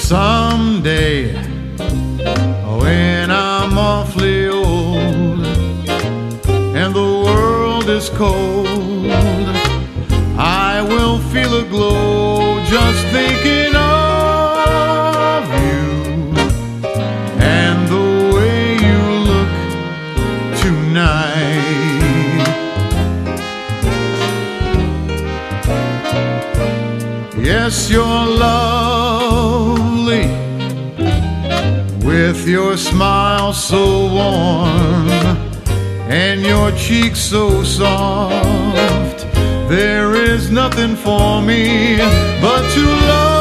Someday, when I'm awfully old and the world is cold, I will feel a glow just thinking of you and the way you look tonight. Yes, you're lovely, with your smile so warm and your cheeks so soft. There is nothing for me but to love